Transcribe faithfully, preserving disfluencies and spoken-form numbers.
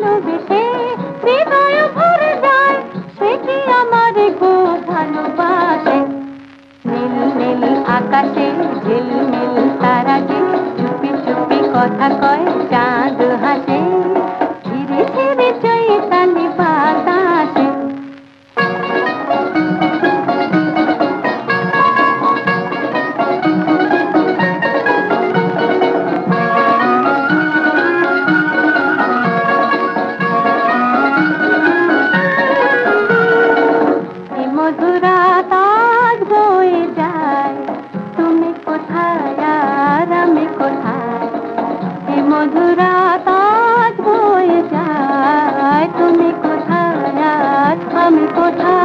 ভালোবেসে হৃদয় ভরে যায়, সে কি আমারে গো ভালোবাসে। নীল নীল আকাশে ঝিলমিল তারাকে চুপি চুপি কথা কয় চাঁদ হাসে, ধীরে ধীরে চৈতালি বাতাসে। মধুরাত আজ বয়ে যায়, তুমি কোথায় আর আমি কোথায়। এই মধুরাত আজ বয়ে যায়, তুমি কোথায় আর আমি কোথায়।